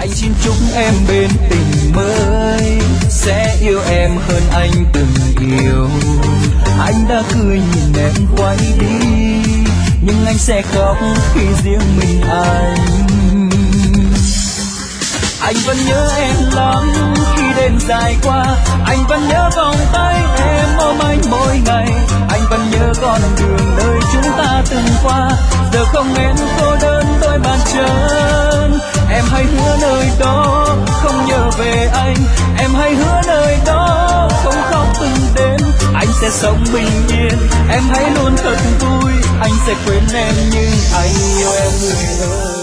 Anh xin chúc em bên tình mới sẽ yêu em hơn anh từng yêu. Anh đã cười nhìn em quay đi, nhưng anh sẽ khóc khi riêng mình anh. Anh vẫn nhớ em lắm khi đêm dài qua, anh vẫn nhớ vòng tay em ôm anh mỗi ngày. Anh vẫn nhớ con đường nơi chúng ta từng qua, giờ không em cô đơn đôi bàn chân. Em hãy hứa nơi đó không nhớ về anh, em hãy hứa nơi đó không khóc từng đêm. Anh sẽ sống bình yên, em hãy luôn thật vui, anh sẽ quên em nhưng anh yêu em người ơi.